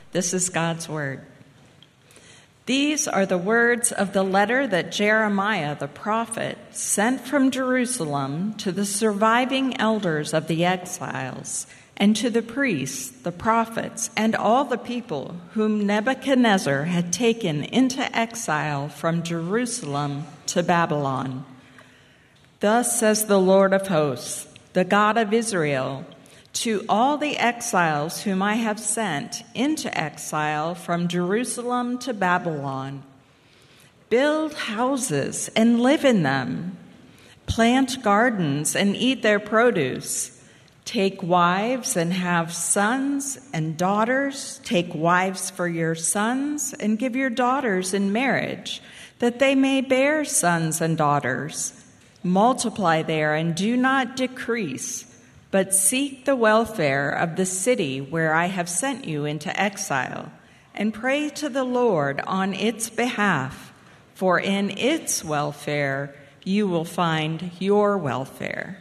This is God's word. These are the words of the letter that Jeremiah the prophet sent from Jerusalem to the surviving elders of the exiles and to the priests, the prophets, and all the people whom Nebuchadnezzar had taken into exile from Jerusalem to Babylon. Thus says the Lord of hosts, the God of Israel, to all the exiles whom I have sent into exile from Jerusalem to Babylon, build houses and live in them, plant gardens and eat their produce, take wives and have sons and daughters, take wives for your sons and give your daughters in marriage, that they may bear sons and daughters. Multiply there and do not decrease, but seek the welfare of the city where I have sent you into exile, and pray to the Lord on its behalf, for in its welfare you will find your welfare.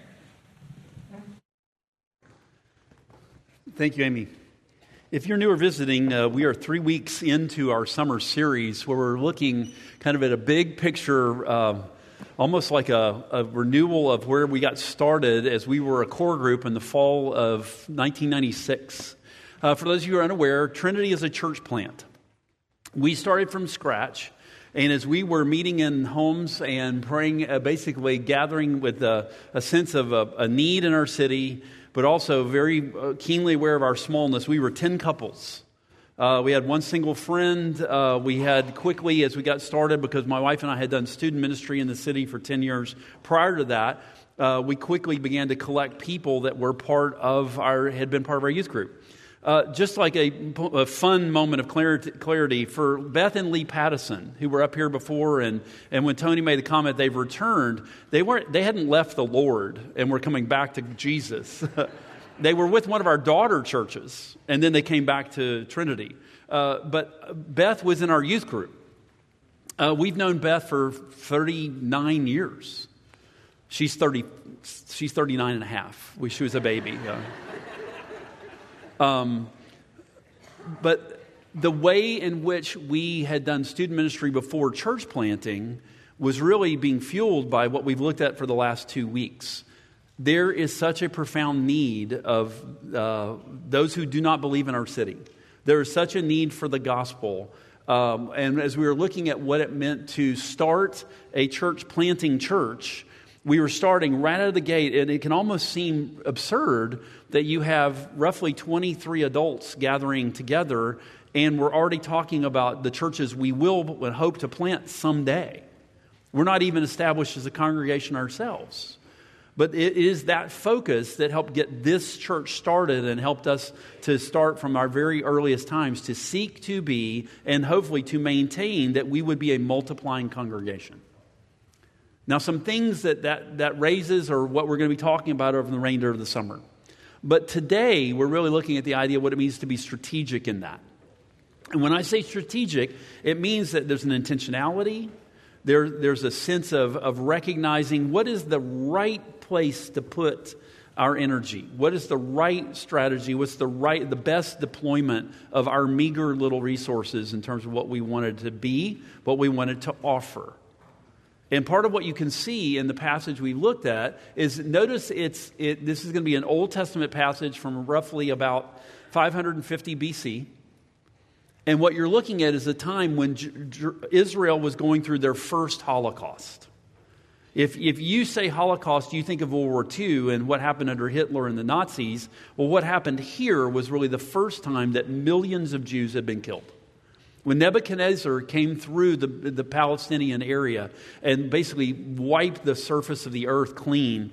Thank you, Amy. If you're new or visiting, we are 3 weeks into our summer series where we're looking kind of at a big picture, almost like a renewal of where we got started as we were a core group in the fall of 1996. For those of you who are unaware, Trinity is a church plant. We started from scratch, and as we were meeting in homes and praying, basically gathering with a sense of a need in our city, but also very keenly aware of our smallness, we were 10 couples. We had one single friend. We had quickly, as we got started, because my wife and I had done student ministry in the city for 10 years prior to that, we quickly began to collect people that were had been part of our youth group. Just like a fun moment of clarity for Beth and Lee Pattison, who were up here before, and when Tony made the comment they've returned, they hadn't left the Lord and were coming back to Jesus. They were with one of our daughter churches, and then they came back to Trinity. But Beth was in our youth group. We've known Beth for 39 years. She's 39 and a half. She was a baby. But the way in which we had done student ministry before church planting was really being fueled by what we've looked at for the last 2 weeks. There is such a profound need of those who do not believe in our city. There is such a need for the gospel. And as we were looking at what it meant to start a planting church, we were starting right out of the gate, and it can almost seem absurd that you have roughly 23 adults gathering together, and we're already talking about the churches we will and hope to plant someday. We're not even established as a congregation ourselves. But it is that focus that helped get this church started and helped us to start from our very earliest times to seek to be and hopefully to maintain that we would be a multiplying congregation. Now, some things that raises are what we're going to be talking about over the remainder of the summer. But today, we're really looking at the idea of what it means to be strategic in that. And when I say strategic, it means that there's an intentionality. There's a sense of recognizing what is the right place to put our energy. What is the right strategy? What's the best deployment of our meager little resources in terms of what we wanted to be, what we wanted to offer? And part of what you can see in the passage we looked at is, notice this is going to be an Old Testament passage from roughly about 550 BC. And what you're looking at is a time when Israel was going through their first Holocaust. If you say Holocaust, you think of World War II and what happened under Hitler and the Nazis. Well, what happened here was really the first time that millions of Jews had been killed. When Nebuchadnezzar came through the Palestinian area and basically wiped the surface of the earth clean,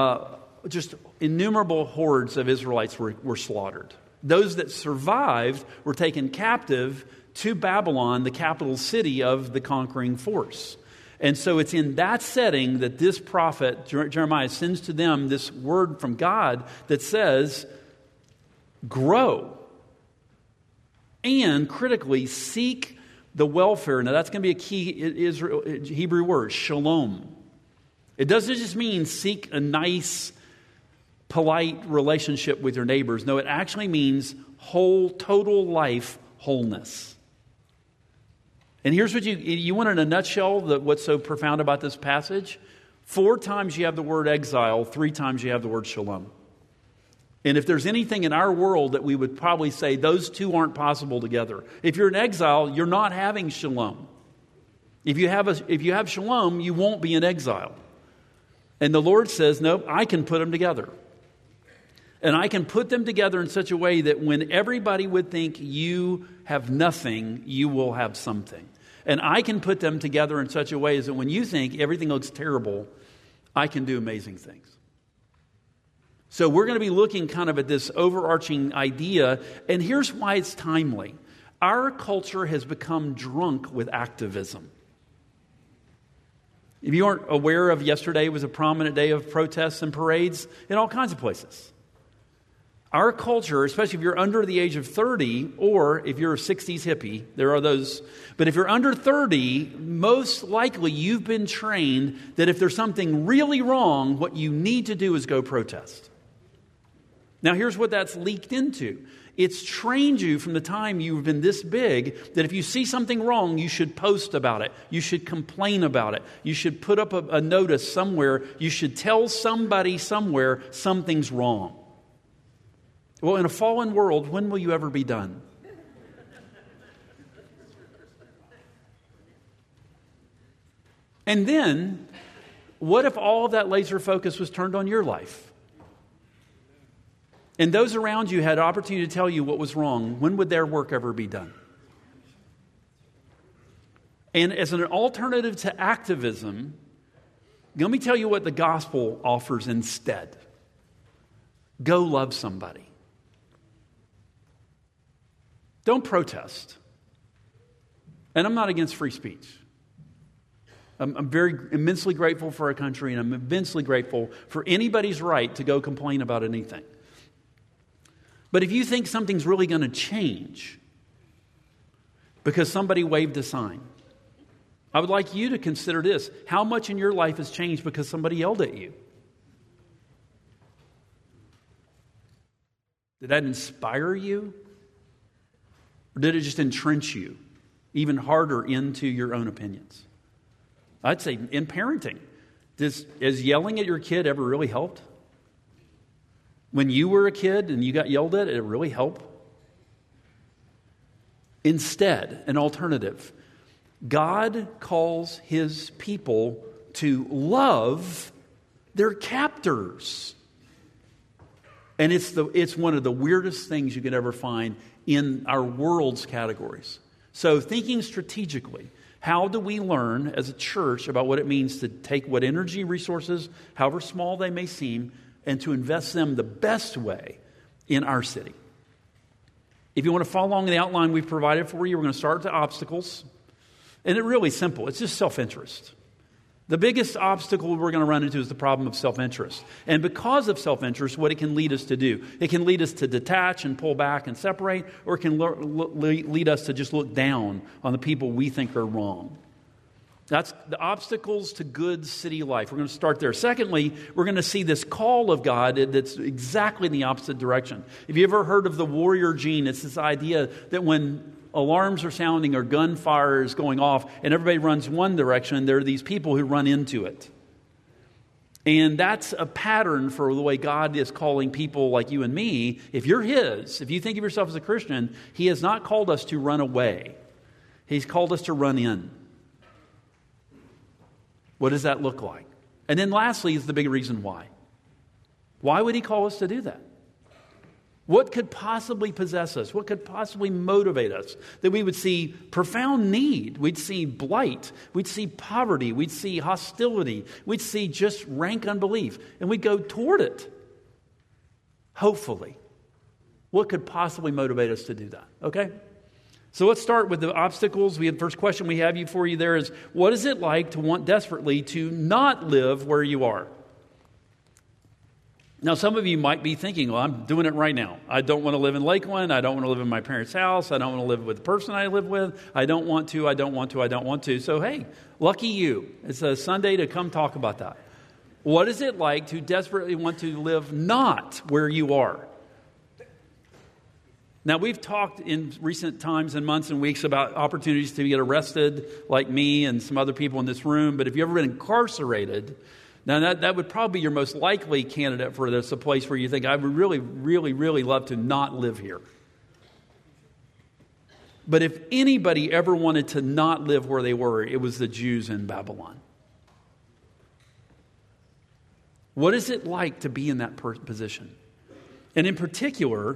just innumerable hordes of Israelites were slaughtered. Those that survived were taken captive to Babylon, the capital city of the conquering force. And so it's in that setting that this prophet, Jeremiah, sends to them this word from God that says, grow. And critically, seek the welfare. Now, that's going to be a key Hebrew word, shalom. It doesn't just mean seek a nice, polite relationship with your neighbors. No, it actually means total life wholeness. And here's what you want in a nutshell, what's so profound about this passage. 4 times you have the word exile, 3 times you have the word shalom. And if there's anything in our world that we would probably say those two aren't possible together. If you're in exile, you're not having shalom. If you have shalom, you won't be in exile. And the Lord says, nope, I can put them together. And I can put them together in such a way that when everybody would think you have nothing, you will have something. And I can put them together in such a way as that when you think everything looks terrible, I can do amazing things. So we're going to be looking kind of at this overarching idea, and here's why it's timely. Our culture has become drunk with activism. If you aren't aware of, yesterday was a prominent day of protests and parades in all kinds of places. Our culture, especially if you're under the age of 30, or if you're a 60s hippie, there are those. But if you're under 30, most likely you've been trained that if there's something really wrong, what you need to do is go protest. Now, here's what that's leaked into. It's trained you from the time you've been this big that if you see something wrong, you should post about it. You should complain about it. You should put up a notice somewhere. You should tell somebody somewhere something's wrong. Well, in a fallen world, when will you ever be done? And then, what if all of that laser focus was turned on your life? And those around you had opportunity to tell you what was wrong. When would their work ever be done? And as an alternative to activism, let me tell you what the gospel offers instead. Go love somebody. Don't protest. And I'm not against free speech. I'm very immensely grateful for our country, and I'm immensely grateful for anybody's right to go complain about anything. But if you think something's really going to change because somebody waved a sign, I would like you to consider this. How much in your life has changed because somebody yelled at you? Did that inspire you? Or did it just entrench you even harder into your own opinions? I'd say in parenting, has yelling at your kid ever really helped? When you were a kid and you got yelled at, did it really help? Instead, an alternative. God calls his people to love their captors. And it's one of the weirdest things you could ever find in our world's categories. So thinking strategically, how do we learn as a church about what it means to take what energy resources, however small they may seem, and to invest them the best way in our city? If you want to follow along the outline we've provided for you, we're going to start with the obstacles. And it's really simple. It's just self-interest. The biggest obstacle we're going to run into is the problem of self-interest. And because of self-interest, what it can lead us to do. It can lead us to detach and pull back and separate, or it can lead us to just look down on the people we think are wrong. That's the obstacles to good city life. We're going to start there. Secondly, we're going to see this call of God that's exactly in the opposite direction. Have you ever heard of the warrior gene? It's this idea that when alarms are sounding or gunfire is going off and everybody runs one direction, there are these people who run into it. And that's a pattern for the way God is calling people like you and me. If you're his, if you think of yourself as a Christian, he has not called us to run away. He's called us to run in. What does that look like? And then lastly is the big reason why. Why would he call us to do that? What could possibly possess us? What could possibly motivate us? That we would see profound need. We'd see blight. We'd see poverty. We'd see hostility. We'd see just rank unbelief. And we'd go toward it. Hopefully. What could possibly motivate us to do that? Okay? So let's start with the obstacles. The first question we have for you there is, what is it like to want desperately to not live where you are? Now, some of you might be thinking, well, I'm doing it right now. I don't want to live in Lakeland. I don't want to live in my parents' house. I don't want to live with the person I live with. I don't want to. So, hey, lucky you. It's a Sunday to come talk about that. What is it like to desperately want to live not where you are? Now, we've talked in recent times and months and weeks about opportunities to get arrested, like me and some other people in this room. But if you've ever been incarcerated, now that would probably be your most likely candidate for this, a place where you think, I would really, really, really love to not live here. But if anybody ever wanted to not live where they were, it was the Jews in Babylon. What is it like to be in that position? And in particular,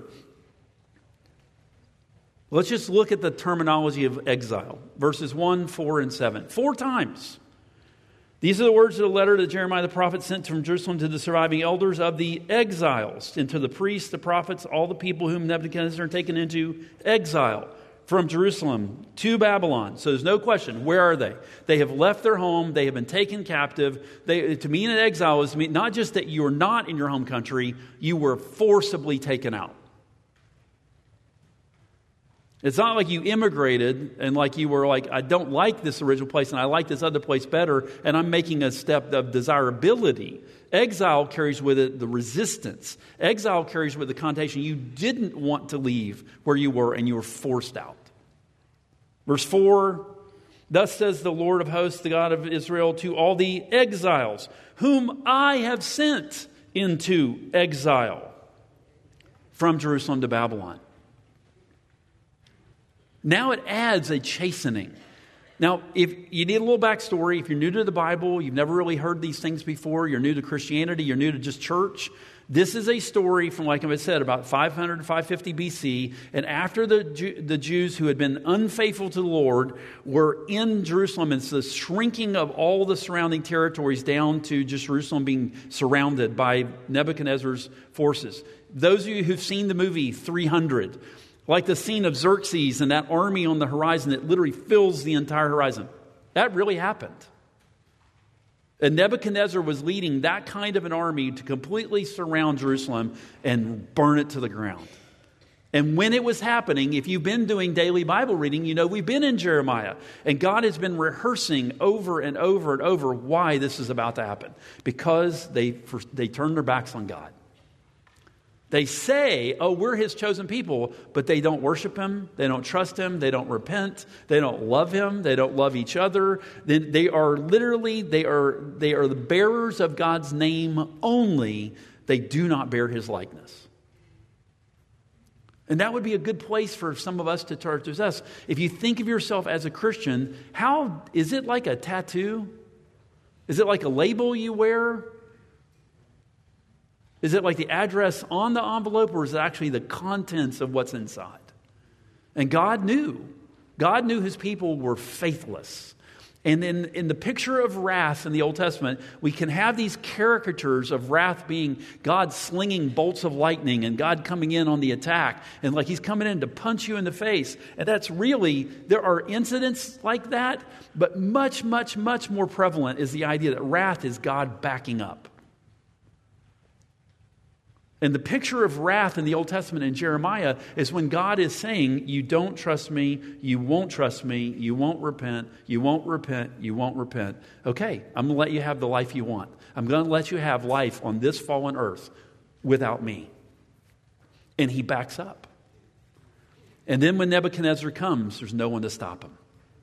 let's just look at the terminology of exile. Verses 1, 4, and 7. 4 times. These are the words of the letter that Jeremiah the prophet sent from Jerusalem to the surviving elders of the exiles, and to the priests, the prophets, all the people whom Nebuchadnezzar had taken into exile from Jerusalem to Babylon. So there's no question, where are they? They have left their home. They have been taken captive. To mean an exile is not just that you are not in your home country, you were forcibly taken out. It's not like you immigrated and like you were like, I don't like this original place and I like this other place better, and I'm making a step of desirability. Exile carries with it the resistance. Exile carries with the connotation you didn't want to leave where you were and you were forced out. Verse 4, thus says the Lord of hosts, the God of Israel, to all the exiles whom I have sent into exile from Jerusalem to Babylon. Now it adds a chastening. Now, if you need a little backstory, if you're new to the Bible, you've never really heard these things before, you're new to Christianity, you're new to just church, this is a story from, like I said, about 500 to 550 BC. And after the Jews who had been unfaithful to the Lord were in Jerusalem, and it's the shrinking of all the surrounding territories down to just Jerusalem being surrounded by Nebuchadnezzar's forces. Those of you who've seen the movie 300, like the scene of Xerxes and that army on the horizon that literally fills the entire horizon. That really happened. And Nebuchadnezzar was leading that kind of an army to completely surround Jerusalem and burn it to the ground. And when it was happening, if you've been doing daily Bible reading, you know we've been in Jeremiah. And God has been rehearsing over and over and over why this is about to happen. Because they turned their backs on God. They say, oh, we're his chosen people, but they don't worship him. They don't trust him. They don't repent. They don't love him. They don't love each other. They are the bearers of God's name only. They do not bear his likeness. And that would be a good place for some of us to start to assess. If you think of yourself as a Christian, how is it like a tattoo? Is it like a label you wear? Is it like the address on the envelope, or is it actually the contents of what's inside? And God knew his people were faithless. And in the picture of wrath in the Old Testament, we can have these caricatures of wrath being God slinging bolts of lightning and God coming in on the attack. And like he's coming in to punch you in the face. And that's really, there are incidents like that, but much, much, much more prevalent is the idea that wrath is God backing up. And the picture of wrath in the Old Testament in Jeremiah is when God is saying, you don't trust me, you won't trust me, you won't repent, you won't repent, you won't repent. Okay, I'm going to let you have the life you want. I'm going to let you have life on this fallen earth without me. And he backs up. And then when Nebuchadnezzar comes, there's no one to stop him.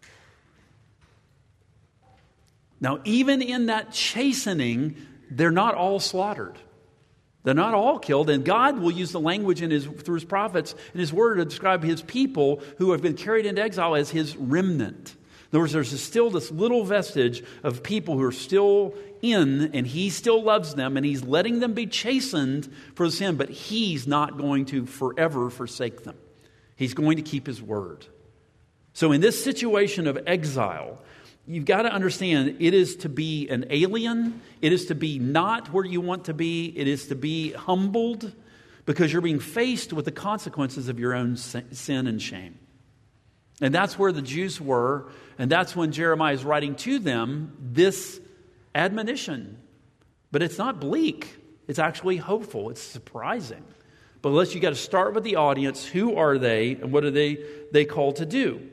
Now, even in that chastening, they're not all slaughtered. They're not all killed, and God will use the language through his prophets in his word to describe his people who have been carried into exile as his remnant. In other words, there's still this little vestige of people who are still in, and he still loves them, and he's letting them be chastened for sin, but he's not going to forever forsake them. He's going to keep his word. So in this situation of exile, you've got to understand, it is to be an alien. It is to be not where you want to be. It is to be humbled because you're being faced with the consequences of your own sin and shame. And that's where the Jews were. And that's when Jeremiah is writing to them this admonition. But it's not bleak. It's actually hopeful. It's surprising. But you got to start with the audience. Who are they and what are they called to do?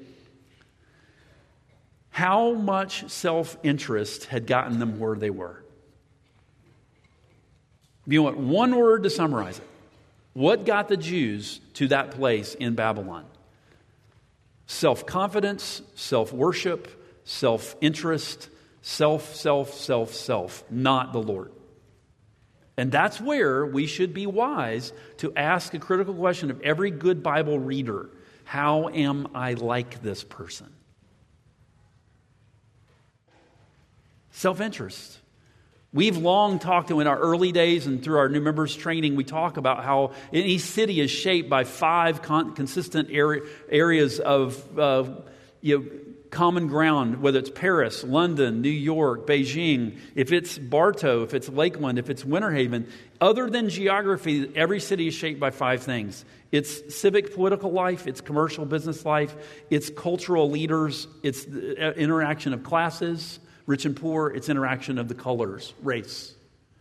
How much self-interest had gotten them where they were? If you want one word to summarize it, What got the Jews to that place in Babylon? Self-confidence, self-worship, self-interest, self, not the Lord. And that's where we should be wise to ask a critical question of every good Bible reader. How am I like this person? Self-interest. We've long talked in our early days and through our new members training, we talk about how any city is shaped by 5 consistent areas of common ground, whether it's Paris, London, New York, Beijing, if it's Bartow, if it's Lakeland, if it's Winter Haven. Other than geography, every city is shaped by 5 things. It's civic political life, it's commercial business life, it's cultural leaders, it's the interaction of classes, rich and poor, it's interaction of the colors, race.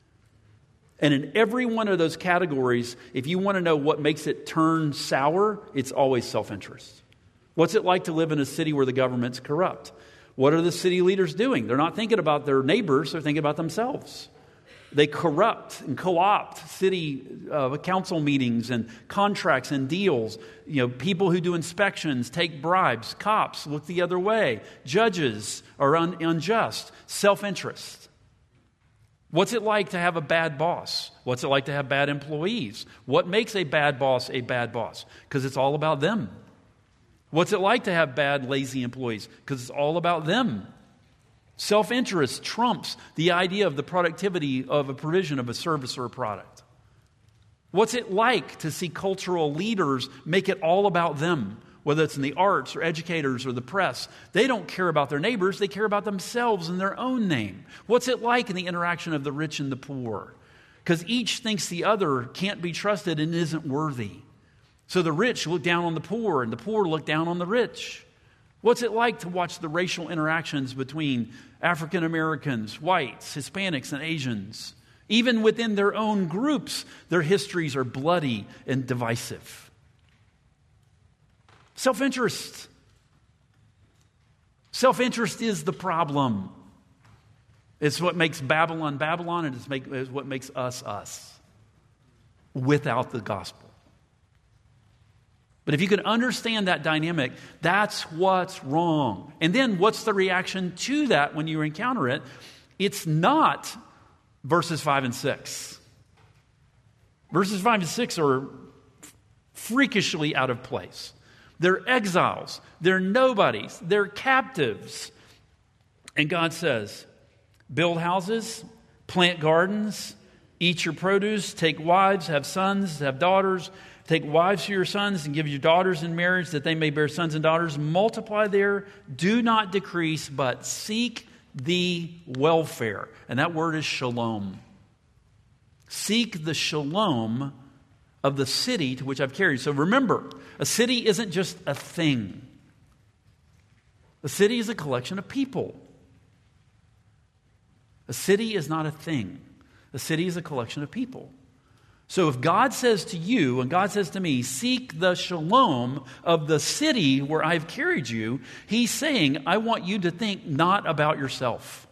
And in every one of those categories, if you want to know what makes it turn sour, it's always self-interest. What's it like to live in a city where the government's corrupt? What are the city leaders doing? They're not thinking about their neighbors, they're thinking about themselves. They corrupt and co-opt city council meetings and contracts and deals. People who do inspections take bribes. Cops look the other way. Judges are unjust. Self-interest. What's it like to have a bad boss? What's it like to have bad employees? What makes a bad boss a bad boss? Because it's all about them. What's it like to have bad, lazy employees? Because it's all about them. Self-interest trumps the idea of the productivity of a provision of a service or a product. What's it like to see cultural leaders make it all about them, whether it's in the arts or educators or the press? They don't care about their neighbors, they care about themselves and their own name. What's it like in the interaction of the rich and the poor? Because each thinks the other can't be trusted and isn't worthy. So the rich look down on the poor and the poor look down on the rich. What's it like to watch the racial interactions between African Americans, whites, Hispanics, and Asians? Even within their own groups, their histories are bloody and divisive. Self-interest. Self-interest is the problem. It's what makes Babylon, Babylon, and it's what makes us, us. Without the gospel. But if you can understand that dynamic, that's what's wrong. And then what's the reaction to that when you encounter it? It's not verses 5 and 6. Verses 5 and 6 are freakishly out of place. They're exiles. They're nobodies. They're captives. And God says, build houses, plant gardens, eat your produce, take wives, have sons, have daughters. Take wives for your sons and give your daughters in marriage that they may bear sons and daughters. Multiply there, do not decrease, but seek the welfare. And that word is shalom. Seek the shalom of the city to which I've carried. So remember, a city isn't just a thing. A city is a collection of people. A city is not a thing. A city is a collection of people. So if God says to you and God says to me, seek the shalom of the city where I've carried you, he's saying, I want you to think not about yourself.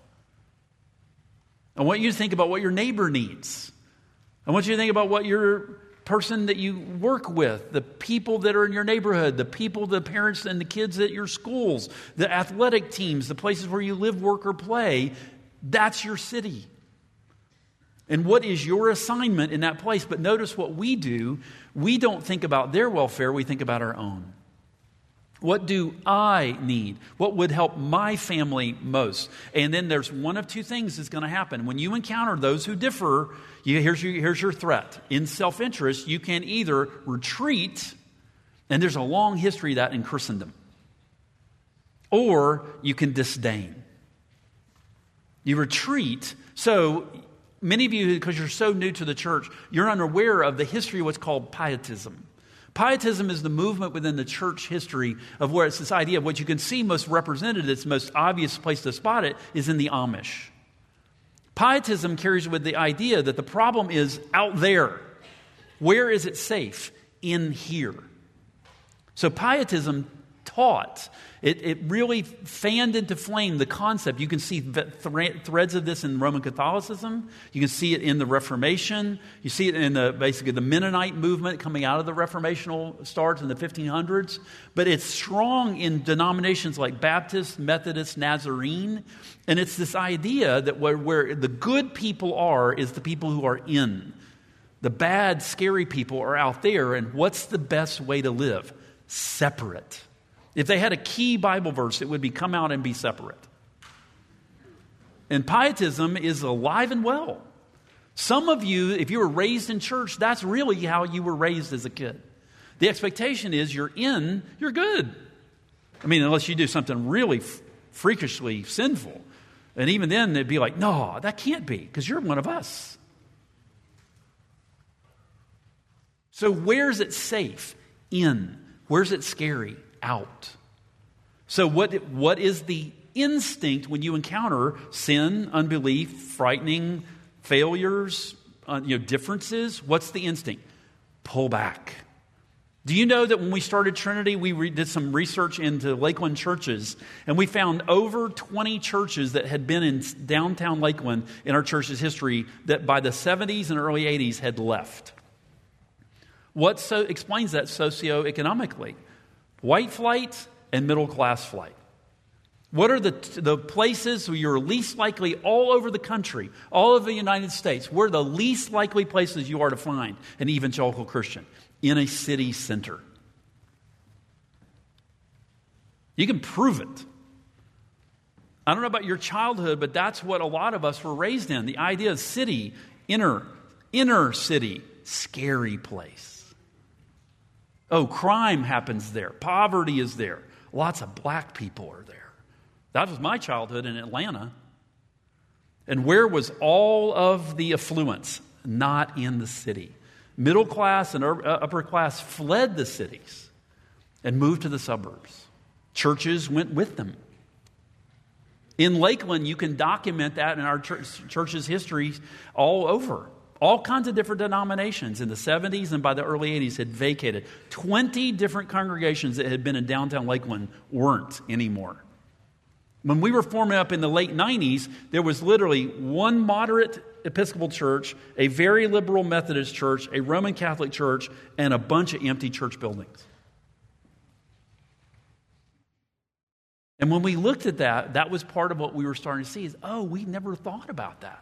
I want you to think about what your neighbor needs. I want you to think about what your person that you work with, the people that are in your neighborhood, the people, the parents and the kids at your schools, the athletic teams, the places where you live, work, or play. That's your city. And what is your assignment in that place? But notice what we do. We don't think about their welfare. We think about our own. What do I need? What would help my family most? And then there's one of two things that's going to happen. When you encounter those who differ, here's your threat. In self-interest, you can either retreat, and there's a long history of that in Christendom, or you can disdain. You retreat. So many of you, because you're so new to the church, you're unaware of the history of what's called pietism. Pietism is the movement within the church history of where it's this idea of what you can see most represented, its most obvious place to spot it is in the Amish. Pietism carries with the idea that the problem is out there. Where is it safe? In here. So pietism taught. It really fanned into flame the concept. You can see threads of this in Roman Catholicism. You can see it in the Reformation. You see it in basically the Mennonite movement coming out of the Reformational starts in the 1500s. But it's strong in denominations like Baptist, Methodist, Nazarene. And it's this idea that where the good people are is the people who are in. The bad, scary people are out there. And what's the best way to live? Separate. If they had a key Bible verse, it would be come out and be separate. And pietism is alive and well. Some of you, if you were raised in church, that's really how you were raised as a kid. The expectation is you're in, you're good. I mean, unless you do something really freakishly sinful. And even then, they'd be like, no, that can't be, because you're one of us. So where's it safe? In. Where's it scary? Out. So what is the instinct when you encounter sin, unbelief, frightening failures, differences? What's the instinct? Pull back. Do you know that when we started Trinity, we did some research into Lakeland churches, and we found over 20 churches that had been in downtown Lakeland in our church's history that by the 70s and early 80s had left. What explains that socioeconomically? White flight and middle class flight. What are the places where you're least likely all over the country, all over the United States? Where are the least likely places you are to find an evangelical Christian? In a city center. You can prove it. I don't know about your childhood, but that's what a lot of us were raised in. The idea of city, inner city, scary place. Oh, crime happens there. Poverty is there. Lots of black people are there. That was my childhood in Atlanta. And where was all of the affluence? Not in the city. Middle class and upper class fled the cities and moved to the suburbs. Churches went with them. In Lakeland, you can document that in our church's history all over. All kinds of different denominations in the 70s and by the early 80s had vacated. 20 different congregations that had been in downtown Lakeland weren't anymore. When we were forming up in the late 90s, there was literally one moderate Episcopal church, a very liberal Methodist church, a Roman Catholic church, and a bunch of empty church buildings. And when we looked at that, that was part of what we were starting to see is, we never thought about that.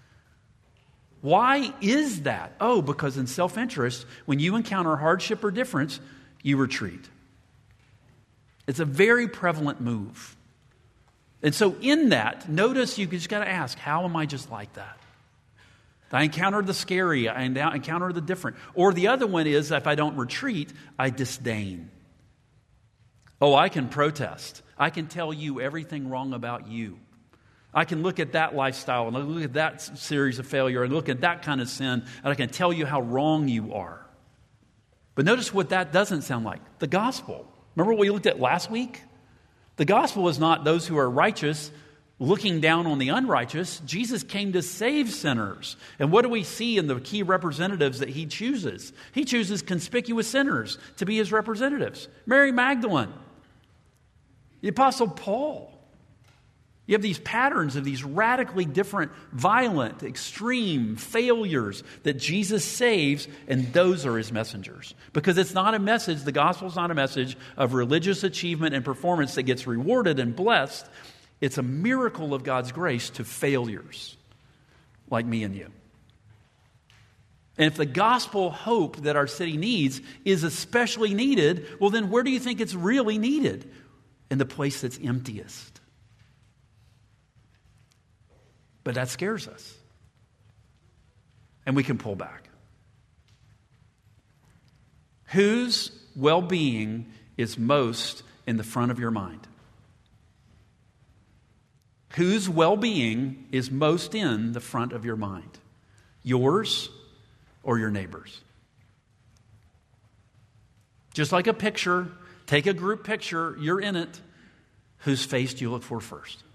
Why is that? Because in self-interest, when you encounter hardship or difference, you retreat. It's a very prevalent move. And so in that, notice you just got to ask, how am I just like that? I encounter the scary, I encounter the different. Or the other one is, if I don't retreat, I disdain. I can protest. I can tell you everything wrong about you. I can look at that lifestyle and look at that series of failure and look at that kind of sin, and I can tell you how wrong you are. But notice what that doesn't sound like. The gospel. Remember what we looked at last week? The gospel is not those who are righteous looking down on the unrighteous. Jesus came to save sinners. And what do we see in the key representatives that he chooses? He chooses conspicuous sinners to be his representatives. Mary Magdalene, the Apostle Paul. You have these patterns of these radically different, violent, extreme failures that Jesus saves, and those are his messengers. Because it's not a message, the gospel is not a message of religious achievement and performance that gets rewarded and blessed. It's a miracle of God's grace to failures like me and you. And if the gospel hope that our city needs is especially needed, well then where do you think it's really needed? In the place that's emptiest. But that scares us. And we can pull back. Whose well-being is most in the front of your mind? Whose well-being is most in the front of your mind? Yours or your neighbor's? Just like a picture, take a group picture, you're in it. Whose face do you look for first?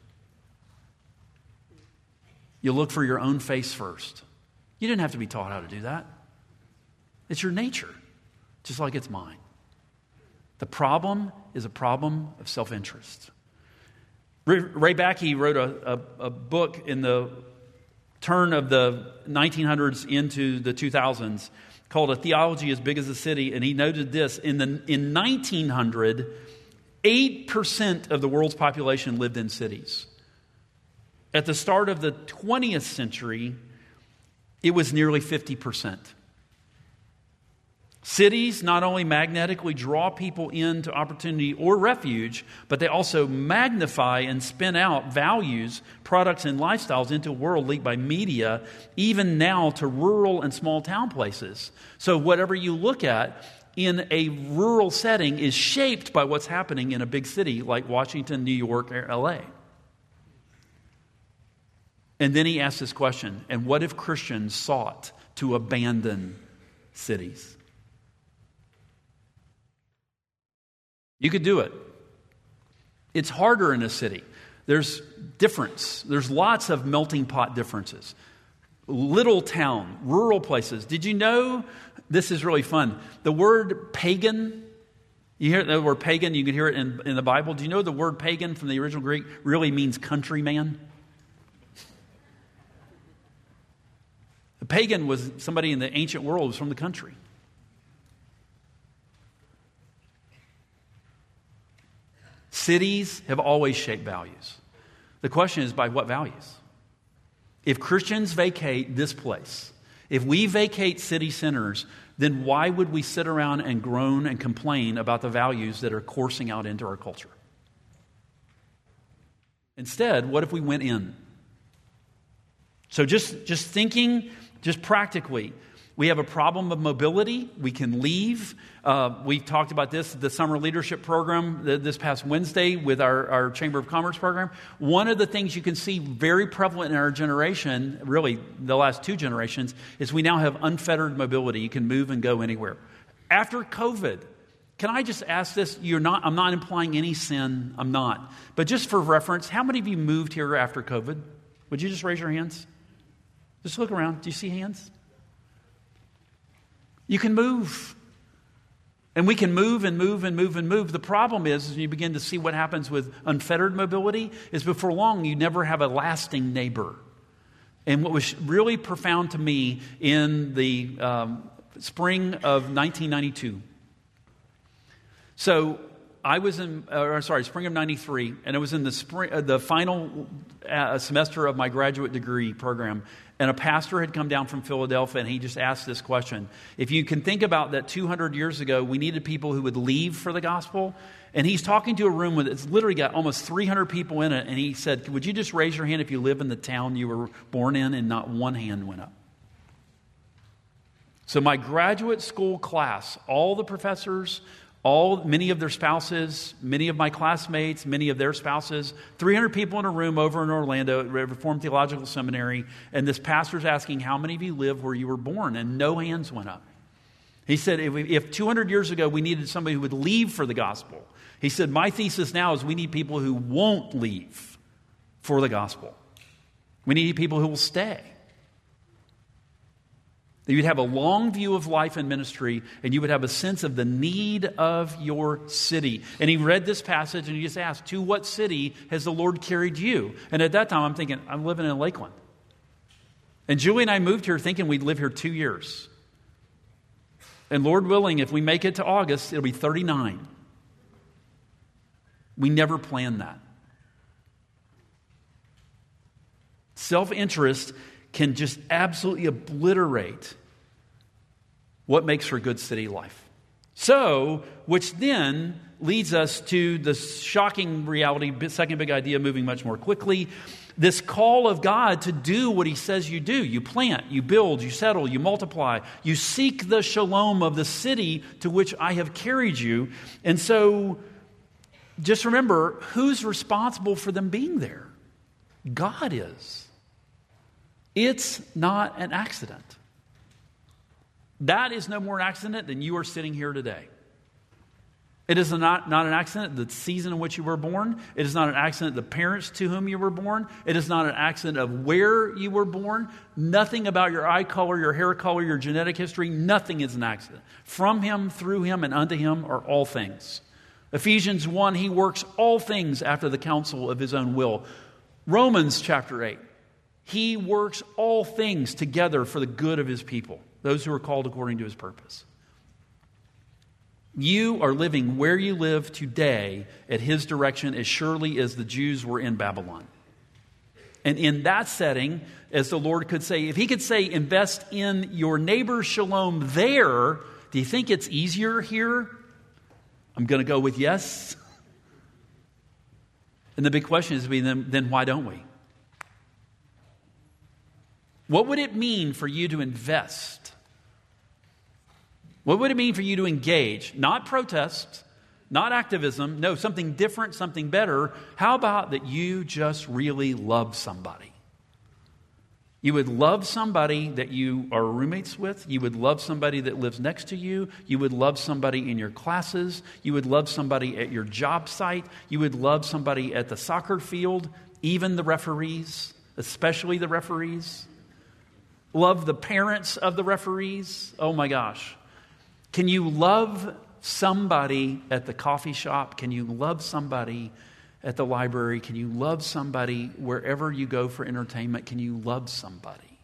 You look for your own face first. You didn't have to be taught how to do that. It's your nature, just like it's mine. The problem is a problem of self-interest. Ray Bakke wrote a book in the turn of the 1900s into the 2000s called A Theology as Big as a City, and he noted this: in 1900, 8% of the world's population lived in cities. At the start of the 20th century, it was nearly 50%. Cities not only magnetically draw people into opportunity or refuge, but they also magnify and spin out values, products, and lifestyles into a world leaked by media, even now to rural and small town places. So whatever you look at in a rural setting is shaped by what's happening in a big city like Washington, New York, or LA. And then he asked this question: and what if Christians sought to abandon cities? You could do it. It's harder in a city. There's difference. There's lots of melting pot differences. Little town, rural places. Did you know, this is really fun, the word pagan, you hear the word pagan, you can hear it in the Bible. Do you know the word pagan from the original Greek really means countryman? A pagan was somebody in the ancient world who was from the country. Cities have always shaped values. The question is, by what values? If Christians vacate this place, if we vacate city centers, then why would we sit around and groan and complain about the values that are coursing out into our culture? Instead, what if we went in? So just thinking, just practically, we have a problem of mobility. We can leave. We talked about this, the summer leadership program this past Wednesday with our Chamber of Commerce program. One of the things you can see very prevalent in our generation, really the last two generations, is we now have unfettered mobility. You can move and go anywhere. After COVID, can I just ask this? I'm not implying any sin. I'm not. But just for reference, how many of you moved here after COVID? Would you just raise your hands? Just look around. Do you see hands? You can move. And we can move and move and move and move. The problem is, you begin to see what happens with unfettered mobility, is before long you never have a lasting neighbor. And what was really profound to me in the spring of 1992. So I was spring of 93, and it was in the final semester of my graduate degree program. And a pastor had come down from Philadelphia, and he just asked this question. If you can think about that 200 years ago, we needed people who would leave for the gospel. And he's talking to a room that's literally got almost 300 people in it. And he said, would you just raise your hand if you live in the town you were born in? And not one hand went up. So my graduate school class, all the professors, many of their spouses, many of my classmates, many of their spouses, 300 people in a room over in Orlando at Reformed Theological Seminary, and this pastor's asking, how many of you live where you were born? And no hands went up. He said, if 200 years ago we needed somebody who would leave for the gospel, he said, my thesis now is we need people who won't leave for the gospel. We need people who will stay. That you'd have a long view of life and ministry, and you would have a sense of the need of your city. And he read this passage, and he just asked, to what city has the Lord carried you? And at that time, I'm thinking, I'm living in Lakeland. And Julie and I moved here thinking we'd live here 2 years. And Lord willing, if we make it to August, it'll be 39. We never planned that. Self-interest can just absolutely obliterate what makes for good city life. So, which then leads us to the shocking reality, second big idea, moving much more quickly. This call of God to do what he says you do. You plant, you build, you settle, you multiply. You seek the shalom of the city to which I have carried you. And so, just remember, who's responsible for them being there? God is. It's not an accident. That is no more an accident than you are sitting here today. It is not an accident the season in which you were born. It is not an accident the parents to whom you were born. It is not an accident of where you were born. Nothing about your eye color, your hair color, your genetic history, nothing is an accident. From him, through him, and unto him are all things. Ephesians 1, he works all things after the counsel of his own will. Romans chapter 8, he works all things together for the good of his people, those who are called according to his purpose. You are living where you live today at his direction as surely as the Jews were in Babylon. And in that setting, as the Lord could say, if he could say, invest in your neighbor's shalom there, do you think it's easier here? I'm going to go with yes. And the big question is, then why don't we? What would it mean for you to invest? What would it mean for you to engage? Not protest, not activism. No, something different, something better. How about that you just really love somebody? You would love somebody that you are roommates with. You would love somebody that lives next to you. You would love somebody in your classes. You would love somebody at your job site. You would love somebody at the soccer field, even the referees, especially the referees. Love the parents of the referees. Oh my gosh. Can you love somebody at the coffee shop? Can you love somebody at the library? Can you love somebody wherever you go for entertainment? Can you love somebody?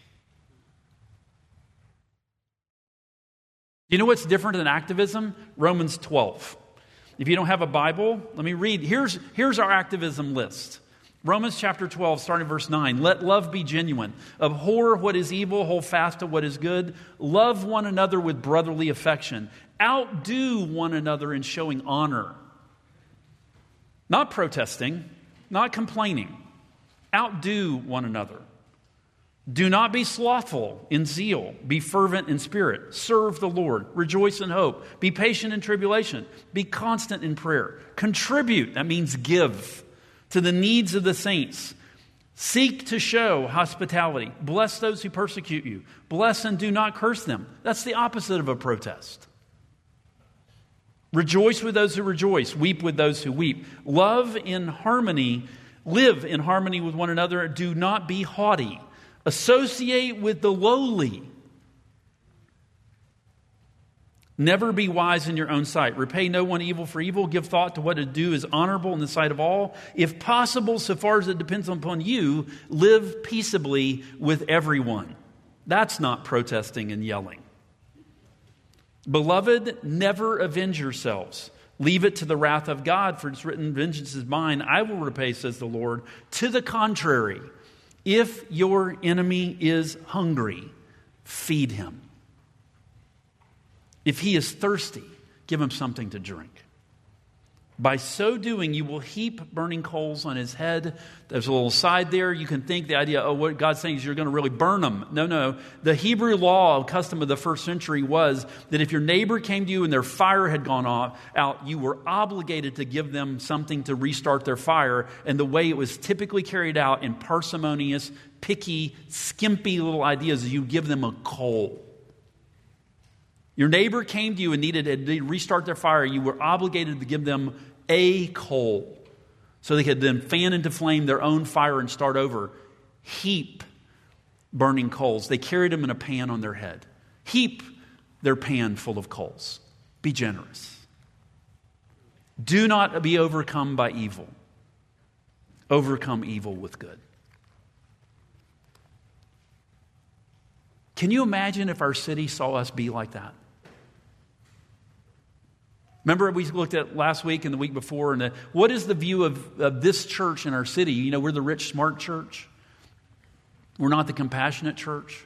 You know what's different than activism? Romans 12. If you don't have a Bible, let me read. Here's our activism list. Romans chapter 12, starting verse 9. Let love be genuine. Abhor what is evil, hold fast to what is good. Love one another with brotherly affection. Outdo one another in showing honor. Not protesting, not complaining. Outdo one another. Do not be slothful in zeal. Be fervent in spirit. Serve the Lord. Rejoice in hope. Be patient in tribulation. Be constant in prayer. Contribute, that means give, to the needs of the saints. Seek to show hospitality. Bless those who persecute you. Bless and do not curse them. That's the opposite of a protest. Rejoice with those who rejoice. Weep with those who weep. Love in harmony. Live in harmony with one another. Do not be haughty. Associate with the lowly. Never be wise in your own sight. Repay no one evil for evil. Give thought to what to do is honorable in the sight of all. If possible, so far as it depends upon you, live peaceably with everyone. That's not protesting and yelling. Beloved, never avenge yourselves. Leave it to the wrath of God, for it's written, vengeance is mine, I will repay, says the Lord. To the contrary, if your enemy is hungry, feed him. If he is thirsty, give him something to drink. By so doing, you will heap burning coals on his head. There's a little side there. You can think the idea, oh, what God's saying is you're going to really burn them. No. The Hebrew law, custom of the first century was that if your neighbor came to you and their fire had gone out, you were obligated to give them something to restart their fire. And the way it was typically carried out in parsimonious, picky, skimpy little ideas is you give them a coal. Your neighbor came to you and needed to restart their fire. You were obligated to give them a coal so they could then fan into flame their own fire and start over. Heap burning coals. They carried them in a pan on their head. Heap their pan full of coals. Be generous. Do not be overcome by evil. Overcome evil with good. Can you imagine if our city saw us be like that? Remember we looked at last week and the week before, and what is the view of this church in our city? You know, we're the rich, smart church. We're not the compassionate church.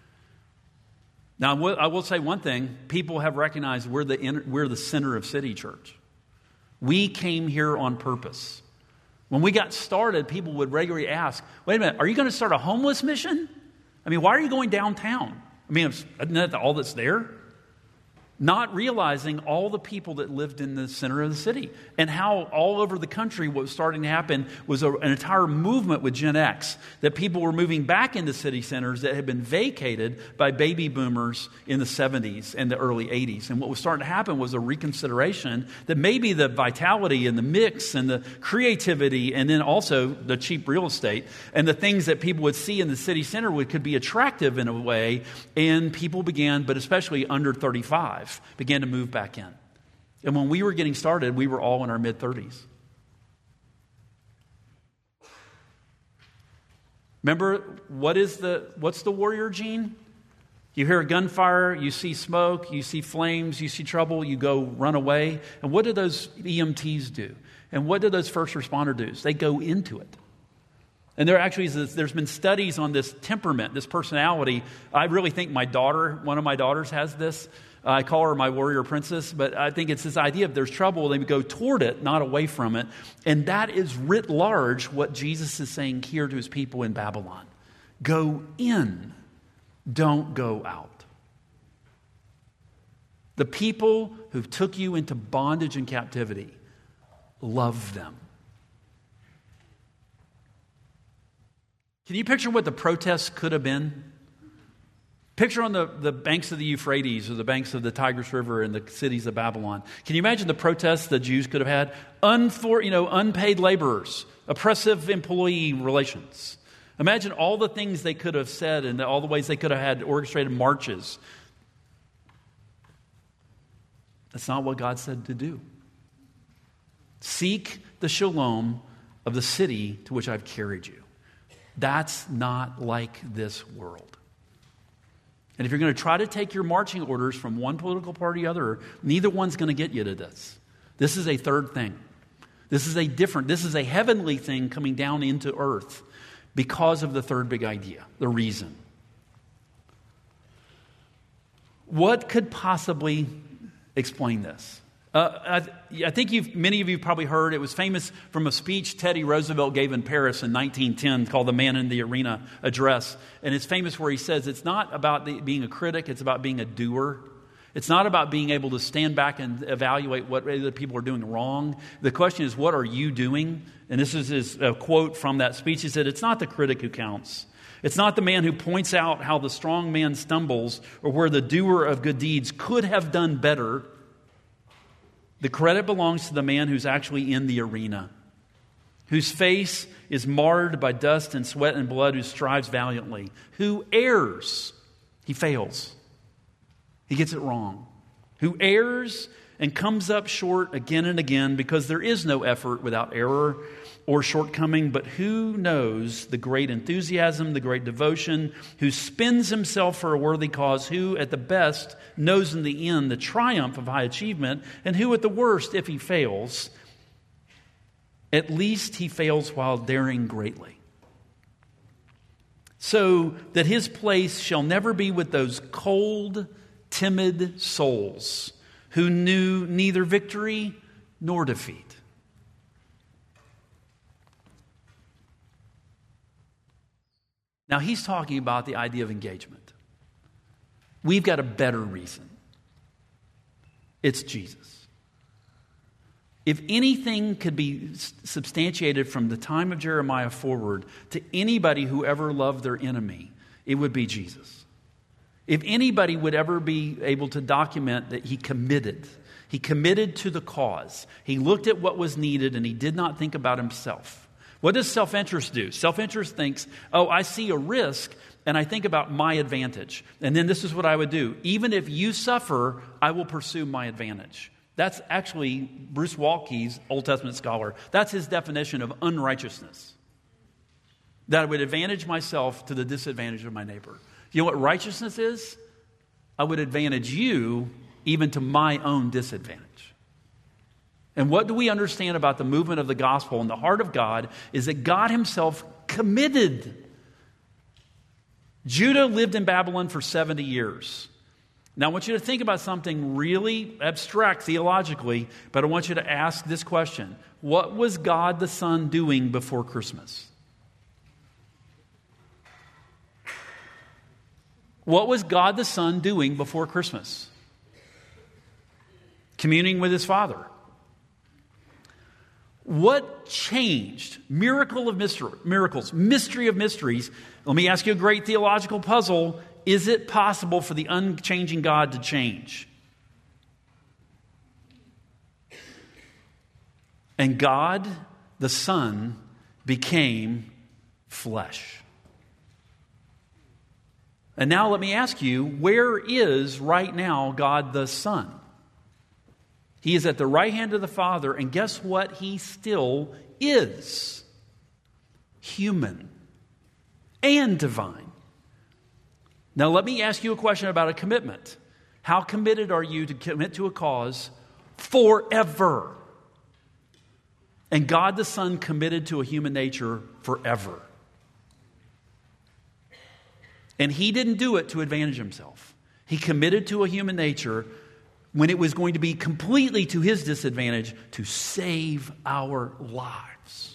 Now, I will say one thing. People have recognized we're the center of City Church. We came here on purpose. When we got started, people would regularly ask, wait a minute, are you going to start a homeless mission? I mean, why are you going downtown? I mean, isn't that all that's there? Not realizing all the people that lived in the center of the city and how all over the country what was starting to happen was an entire movement with Gen X, that people were moving back into city centers that had been vacated by baby boomers in the 70s and the early 80s. And what was starting to happen was a reconsideration that maybe the vitality and the mix and the creativity and then also the cheap real estate and the things that people would see in the city center could be attractive in a way. And people began, but especially under 35, began to move back in. And when we were getting started, we were all in our mid-30s. Remember, what's the warrior gene? You hear a gunfire, you see smoke, you see flames, you see trouble, you go run away. And what do those EMTs do? And what do those first responder do? They go into it. And there's been studies on this temperament, this personality. I really think one of my daughters has this. I call her my warrior princess, but I think it's this idea of there's trouble, they go toward it, not away from it. And that is writ large what Jesus is saying here to his people in Babylon. Go in, don't go out. The people who took you into bondage and captivity, love them. Can you picture what the protests could have been? Picture on the banks of the Euphrates or the banks of the Tigris River in the cities of Babylon. Can you imagine the protests the Jews could have had? Unpaid laborers, oppressive employee relations. Imagine all the things they could have said and all the ways they could have had orchestrated marches. That's not what God said to do. Seek the shalom of the city to which I've carried you. That's not like this world. And if you're going to try to take your marching orders from one political party to the other, neither one's going to get you to this. This is a third thing. This is a heavenly thing coming down into earth because of the third big idea, the reason. What could possibly explain this? I think many of you probably heard, it was famous from a speech Teddy Roosevelt gave in Paris in 1910 called the Man in the Arena Address. And it's famous where he says it's not about being a critic, it's about being a doer. It's not about being able to stand back and evaluate what other people are doing wrong. The question is, what are you doing? And this is his quote from that speech. He said, it's not the critic who counts. It's not the man who points out how the strong man stumbles or where the doer of good deeds could have done better. The credit belongs to the man who's actually in the arena, whose face is marred by dust and sweat and blood, who strives valiantly, who errs. He fails. He gets it wrong. Who errs and comes up short again and again, because there is no effort without error or shortcoming. But who knows the great enthusiasm, the great devotion, who spends himself for a worthy cause, who at the best knows in the end the triumph of high achievement, and who at the worst, if he fails, at least he fails while daring greatly. So that his place shall never be with those cold, timid souls who knew neither victory nor defeat. Now, he's talking about the idea of engagement. We've got a better reason. It's Jesus. If anything could be substantiated from the time of Jeremiah forward to anybody who ever loved their enemy, it would be Jesus. If anybody would ever be able to document that he committed to the cause. He looked at what was needed and he did not think about himself. What does self-interest do? Self-interest thinks, I see a risk and I think about my advantage. And then this is what I would do. Even if you suffer, I will pursue my advantage. That's actually Bruce Waltke's Old Testament scholar. That's his definition of unrighteousness. That I would advantage myself to the disadvantage of my neighbor. You know what righteousness is? I would advantage you even to my own disadvantage. And what do we understand about the movement of the gospel in the heart of God is that God himself committed. Judah lived in Babylon for 70 years. Now I want you to think about something really abstract theologically, but I want you to ask this question. What was God the Son doing before Christmas? What was God the Son doing before Christmas? Communing with his Father. What changed? Miracle of miracles, mystery of mysteries. Let me ask you a great theological puzzle. Is it possible for the unchanging God to change? And God, the Son, became flesh. And now let me ask you, where is right now God the Son? He is at the right hand of the Father, and guess what he still is? Human and divine. Now let me ask you a question about a commitment. How committed are you to commit to a cause forever? And God the Son committed to a human nature forever. And he didn't do it to advantage himself. He committed to a human nature when it was going to be completely to his disadvantage to save our lives.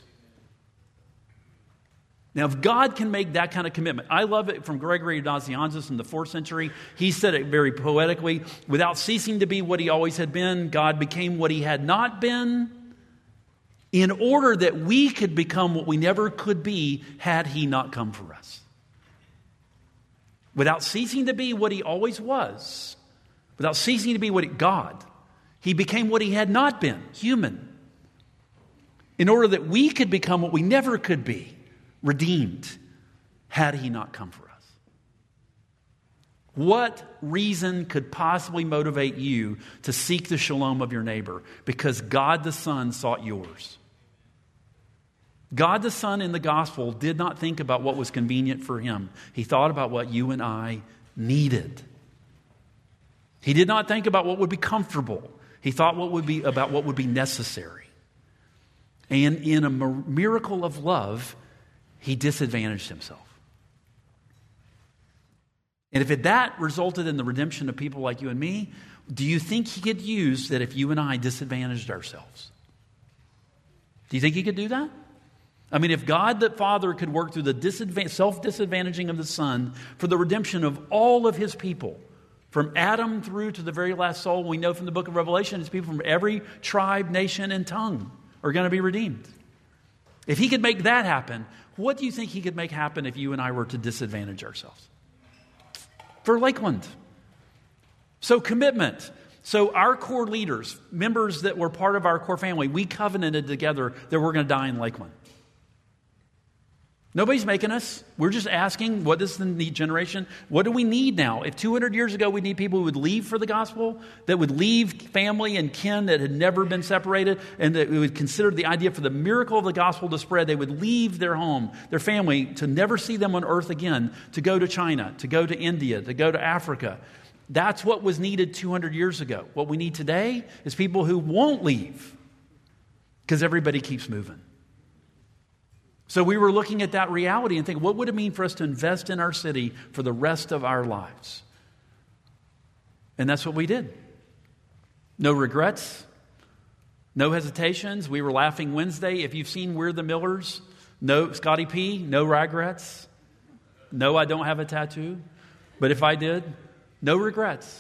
Now, if God can make that kind of commitment, I love it from Gregory of Nazianzus in the 4th century. He said it very poetically. Without ceasing to be what he always had been, God became what he had not been in order that we could become what we never could be had he not come for us. Without ceasing to be what he always was, without ceasing to be God, he became what he had not been, human, in order that we could become what we never could be, redeemed, had he not come for us. What reason could possibly motivate you to seek the shalom of your neighbor? Because God the Son sought yours. God the Son in the gospel did not think about what was convenient for him. He thought about what you and I needed. He did not think about what would be comfortable. He thought about what would be necessary. And in a miracle of love, he disadvantaged himself. And if that resulted in the redemption of people like you and me, do you think he could use that if you and I disadvantaged ourselves? Do you think he could do that? I mean, if God the Father could work through the self-disadvantaging of the Son for the redemption of all of his people, from Adam through to the very last soul, we know from the book of Revelation, it's people from every tribe, nation, and tongue are going to be redeemed. If he could make that happen, what do you think he could make happen if you and I were to disadvantage ourselves? For Lakeland. So commitment. So our core leaders, members that were part of our core family, we covenanted together that we're going to die in Lakeland. Nobody's making us. We're just asking, what is the need generation? What do we need now? If 200 years ago we need people who would leave for the gospel, that would leave family and kin that had never been separated, and that we would consider the idea for the miracle of the gospel to spread, they would leave their home, their family, to never see them on earth again, to go to China, to go to India, to go to Africa. That's what was needed 200 years ago. What we need today is people who won't leave because everybody keeps moving. So we were looking at that reality and thinking, what would it mean for us to invest in our city for the rest of our lives? And that's what we did. No regrets, no hesitations. We were laughing Wednesday. If you've seen We're the Millers, no Scotty P, no regrets. No, I don't have a tattoo. But if I did, no regrets.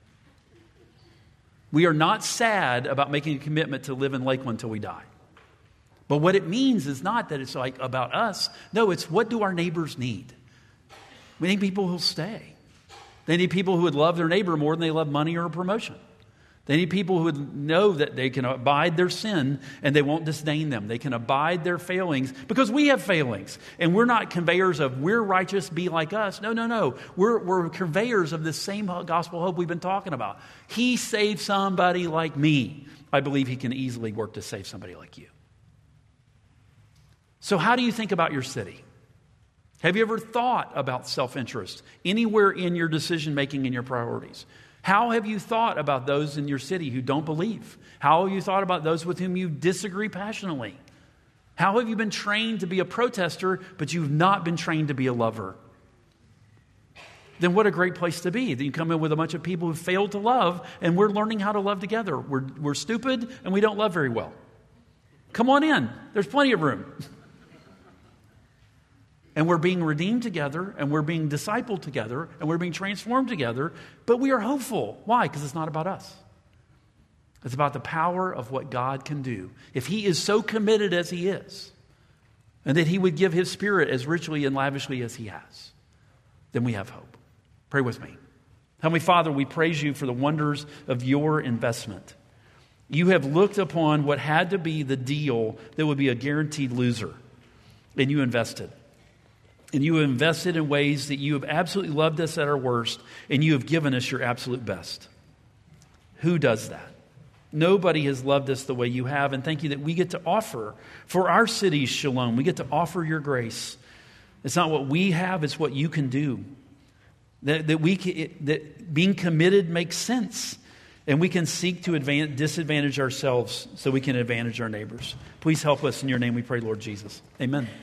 We are not sad about making a commitment to live in Lakeland until we die. But what it means is not that it's like about us. No, it's what do our neighbors need? We need people who'll stay. They need people who would love their neighbor more than they love money or a promotion. They need people who would know that they can abide their sin and they won't disdain them. They can abide their failings because we have failings. And we're not conveyors of we're righteous, be like us. No. We're conveyors of this same gospel hope we've been talking about. He saved somebody like me. I believe he can easily work to save somebody like you. So how do you think about your city? Have you ever thought about self-interest anywhere in your decision-making and your priorities? How have you thought about those in your city who don't believe? How have you thought about those with whom you disagree passionately? How have you been trained to be a protester, but you've not been trained to be a lover? Then what a great place to be. Then you come in with a bunch of people who failed to love, and we're learning how to love together. We're stupid, and we don't love very well. Come on in. There's plenty of room. And we're being redeemed together, and we're being discipled together, and we're being transformed together, but we are hopeful. Why? Because it's not about us. It's about the power of what God can do. If he is so committed as he is, and that he would give his Spirit as richly and lavishly as he has, then we have hope. Pray with me. Heavenly Father, we praise you for the wonders of your investment. You have looked upon what had to be the deal that would be a guaranteed loser, and you invested. And you have invested in ways that you have absolutely loved us at our worst, and you have given us your absolute best. Who does that? Nobody has loved us the way you have. And thank you that we get to offer for our city's shalom. We get to offer your grace. It's not what we have, it's what you can do. That being committed makes sense. And we can seek to disadvantage ourselves so we can advantage our neighbors. Please help us. In your name we pray, Lord Jesus. Amen.